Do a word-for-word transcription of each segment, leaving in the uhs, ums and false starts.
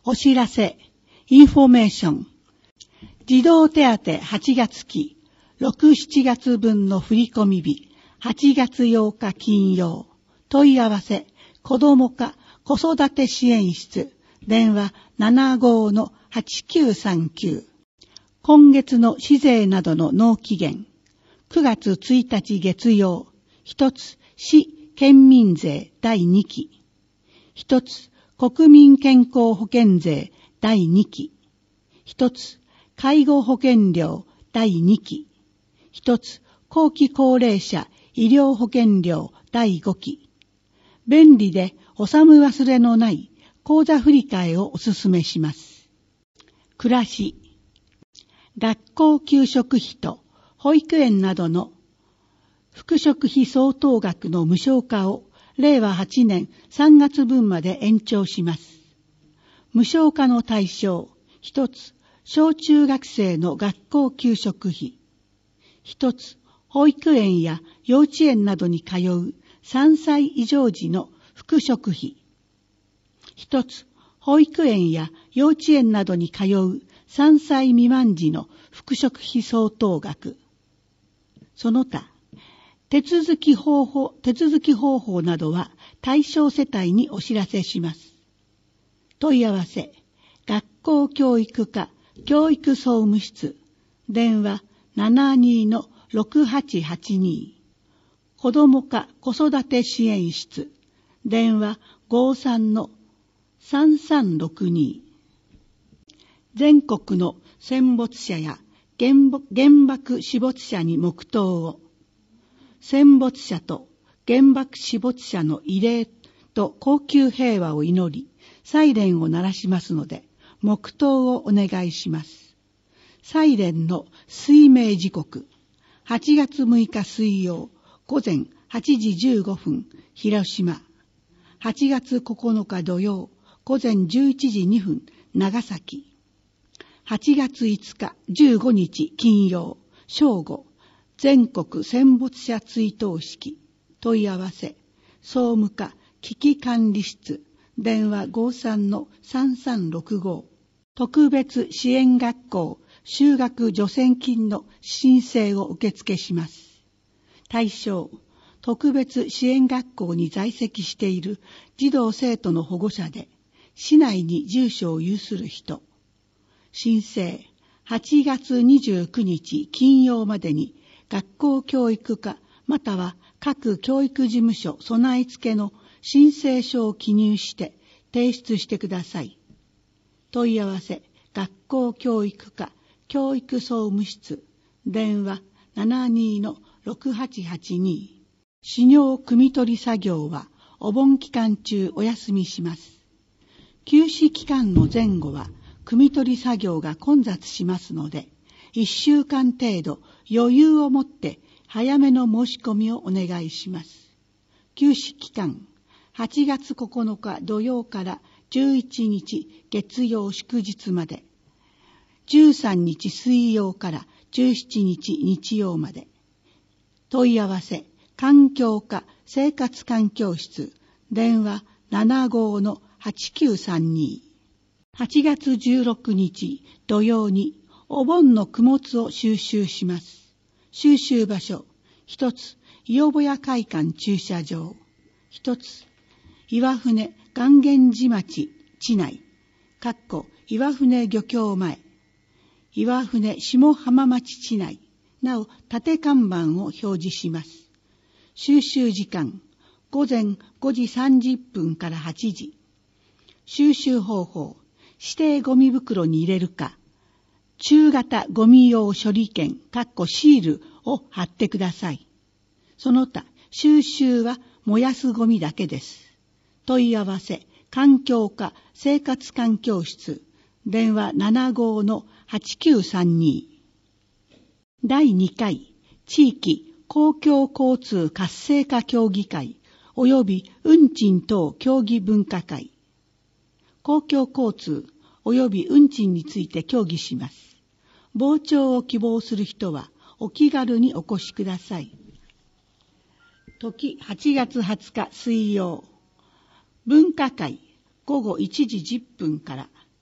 お知らせ、インフォメーション。児童手当はちがつ期、ろく、しちがつ分の振込日、はちがつようか金曜。問い合わせ、子ども課子育て支援室、電話 ななごーのはちきゅうさんきゅう。今月の市税などの納期限、くがつついたち月曜、一つ、市県民税だいにき。一つ、国民健康保険税だいにき。一つ、介護保険料だいにき。一つ、後期高齢者医療保険料だいごき。便利で納む忘れのない口座振替をお勧めします。暮らし。学校給食費と保育園などの副食費相当額の無償化をれいわはちねんさんがつぶんまで延長します。無償化の対象、一つ、小中学生の学校給食費。一つ、保育園や幼稚園などに通うさんさい以上時の副食費。一つ、保育園や幼稚園などに通うさんさい未満時の副食費相当額。その他、手続き方法、手続き方法などは対象世帯にお知らせします。問い合わせ、学校教育課教育総務室、電話 ななにーのろくはちはちに。子ども課子育て支援室、電話 ごーさんのさんさんろくに。全国の戦没者や原爆死没者に黙祷を。戦没者と原爆死没者の慰霊と恒久平和を祈り、サイレンを鳴らしますので、黙祷をお願いします。サイレンの水明時刻、はちがつむいか水曜、午前はちじじゅうごふん、広島。はちがつここのか土曜、午前じゅういちじにふん、長崎。はちがついつかじゅうごにち金曜、正午、全国戦没者追悼式。問い合わせ、総務課危機管理室、電話 ごーさんのさんさんろくご。特別支援学校就学助成金の申請を受付します。対象、特別支援学校に在籍している児童生徒の保護者で、市内に住所を有する人。申請、はちがつにじゅうくにち金曜までに学校教育課または各教育事務所備え付けの申請書を記入して提出してください。問い合わせ、学校教育課教育総務室、電話 ななにーのろくはちはちに。始業汲み取り作業はお盆期間中お休みします。休止期間の前後は汲み取り作業が混雑しますので、いっしゅうかん程度余裕を持って早めの申し込みをお願いします。休止期間、はちがつここのか土曜からじゅういちにち月曜祝日まで、じゅうさんにち水曜からじゅうしちにち日曜まで。問い合わせ、環境課生活環境室、電話 ななごーのはちきゅうさんに。はちがつじゅうろくにち土曜にお盆の供物を収集します。収集場所、一つ、伊予保屋会館駐車場。一つ、岩船願源寺町地内、かっこ岩船漁協前、岩船下浜町地内、なお縦看板を表示します。収集時間、午前ごじさんじゅっぷんからはちじ。収集方法、指定ゴミ袋に入れるか、中型ゴミ用処理券、かっこシールを貼ってください。その他、収集は燃やすゴミだけです。問い合わせ、環境課生活環境室、電話 ななごーのはちきゅうさんに。だいにかい地域公共交通活性化協議会及び運賃等協議分科会。公共交通及び運賃について協議します。傍聴を希望する人はお気軽にお越しください。時はちがつはつか水曜。分科会午後いちじじゅっぷんから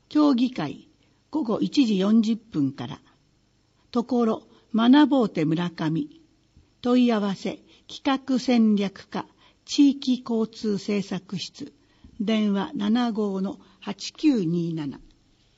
協議会ごごいちじよんじゅっぷんから。ところ学ぼうて村上。問い合わせ企画戦略課地域交通政策室。電話 ななごーのはちきゅうにーなな。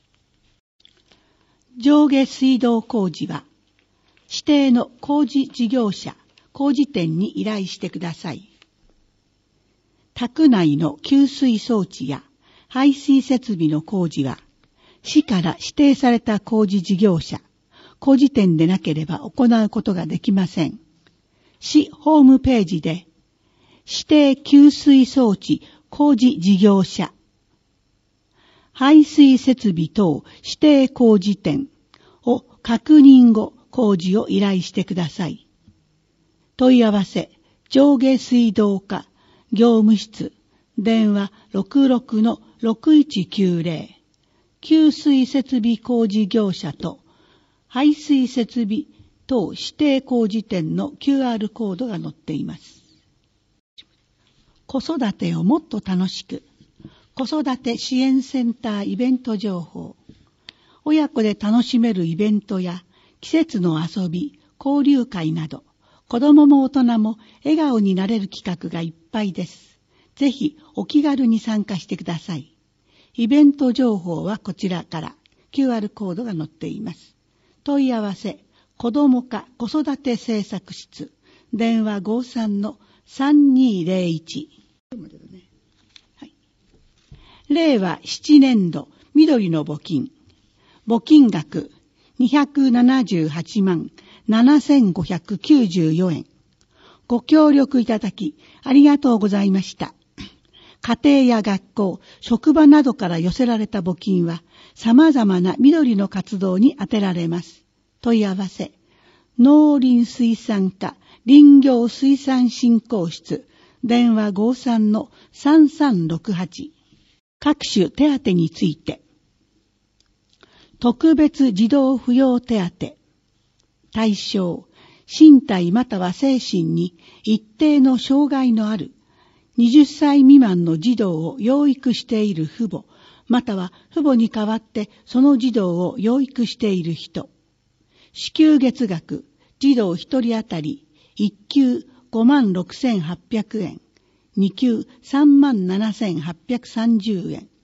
上下水道工事は指定の工事事業者工事店に依頼してください。宅内の給水装置や排水設備の工事は市から指定された工事事業者工事店でなければ行うことができません。市ホームページで指定給水装置工事事業者排水設備等指定工事店を確認後工事を依頼してください。問い合わせ上下水道課業務室電話 ろくろくのろくいちきゅうぜろ 給水設備工事業者と排水設備等指定工事店の キューアール コードが載っています。子育てをもっと楽しく子育て支援センターイベント情報。親子で楽しめるイベントや季節の遊び、交流会など子供も大人も笑顔になれる企画がいっぱいです。ぜひお気軽に参加してください。イベント情報はこちらから キューアール コードが載っています。問い合わせ子ども課子育て政策室電話 ごさんのさんにーぜろいち、はい、令和ななねん度緑の募金募金額にひゃくななじゅうはちまんななせんごひゃくきゅうじゅうよえん。ご協力いただきありがとうございました。家庭や学校、職場などから寄せられた募金は様々な緑の活動に充てられます。問い合わせ農林水産課林業水産振興室電話 ごさんのさんさんろくはち。各種手当について特別児童扶養手当対象身体または精神に一定の障害のあるはたち未満の児童を養育している父母または父母に代わってその児童を養育している人。支給月額児童一人当たりいっきゅうごまんろくせんはっぴゃくえん、にきゅうさんまんななせんはっぴゃくさんじゅうえん。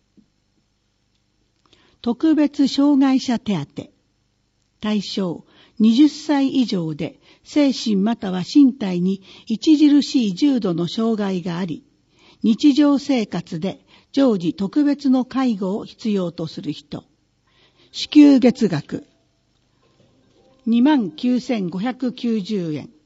特別障害者手当対象はたち以上で精神または身体に著しい重度の障害があり日常生活で常時特別の介護を必要とする人。支給月額にまんきゅうせんごひゃくきゅうじゅうえん。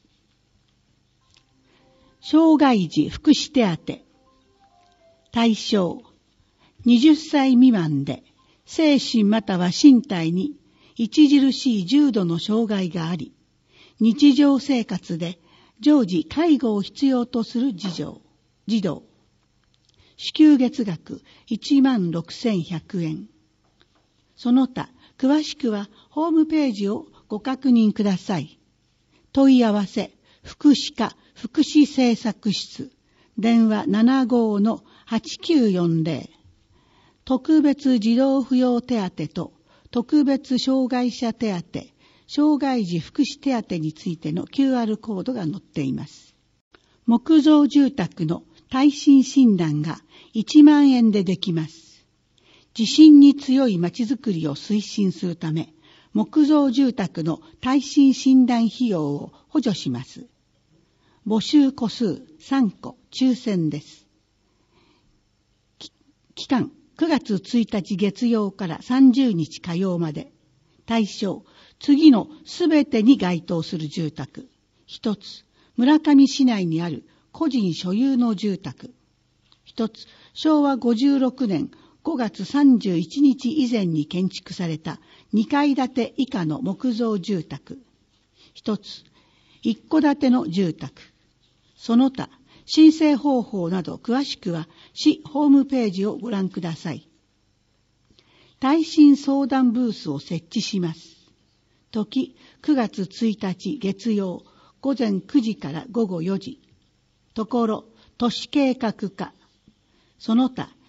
障害児福祉手当対象はたち未満で精神または身体に著しい重度の障害があり日常生活で常時介護を必要とする児童児童支給月額いちまんろくせんひゃくえん。その他詳しくはホームページをご確認ください。問い合わせ福祉課福祉政策室電話 ななごーのはちきゅうよんぜろ。特別児童扶養手当と特別障害者手当障害児福祉手当についての キューアール コードが載っています。木造住宅の耐震診断がいちまんえんでできます。地震に強いまちづくりを推進するため木造住宅の耐震診断費用を補助します。募集個数さんこ抽選です。期間くがつついたち月曜からさんじゅうにち火曜まで。対象次のすべてに該当する住宅。一つ村上市内にある個人所有の住宅。一つしょうわごじゅうろくねんごがつさんじゅういちにち以前に建築されたにかい建て以下の木造住宅。一つ一戸建ての住宅。その他申請方法など詳しくは市ホームページをご覧ください。耐震相談ブースを設置します。時くがつついたち月曜ごぜんくじからごごよじ。ところ都市計画課。その他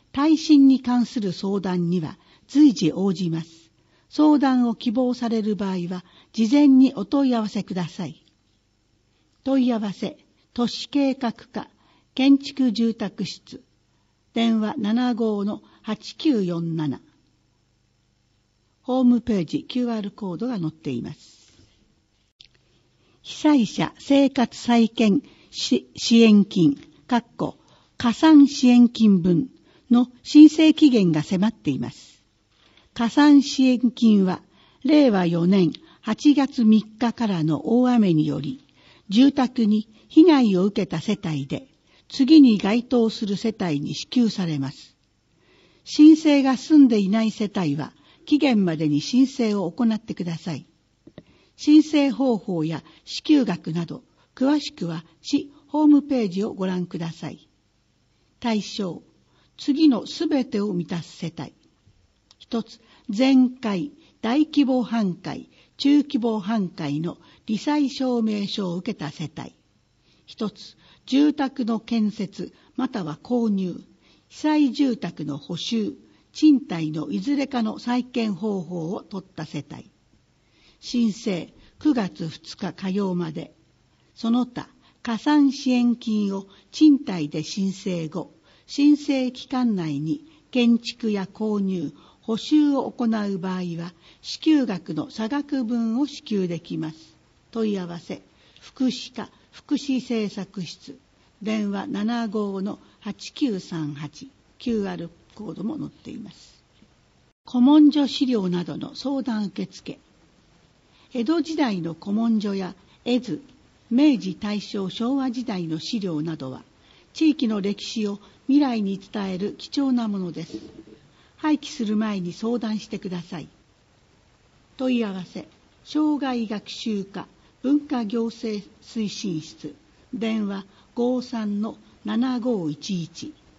耐震に関する相談には随時応じます。相談を希望される場合は、事前にお問い合わせください。問い合わせ、都市計画課、建築住宅室、電話 ななご の はちきゅうよんなな。ホームページ キューアール コードが載っています。被災者生活再建支援金、加算支援金分の申請期限が迫っています。加算支援金は、れいわよねんはちがつみっかからの大雨により、住宅に被害を受けた世帯で、次に該当する世帯に支給されます。申請が済んでいない世帯は、期限までに申請を行ってください。申請方法や支給額など、詳しくは市ホームページをご覧ください。対象、次のすべてを満たす世帯。一つ、全壊、大規模半壊、中規模半壊の罹災証明書を受けた世帯。一つ、住宅の建設または購入、被災住宅の補修、賃貸のいずれかの再建方法を取った世帯。申請くがつふつか火曜まで。その他、加算支援金を賃貸で申請後、申請期間内に建築や購入、補修を行う場合は、支給額の差額分を支給できます。問い合わせ、福祉課福祉政策室、電話 ななご の はちきゅうさんはち、キューアール コードも載っています。古文書資料などの相談受付。江戸時代の古文書や絵図、明治大正昭和時代の資料などは、地域の歴史を未来に伝える貴重なものです。廃棄する前に相談してください。問い合わせ、生涯学習課文化行政推進室、電話 ごじゅうさんのななごいちいち、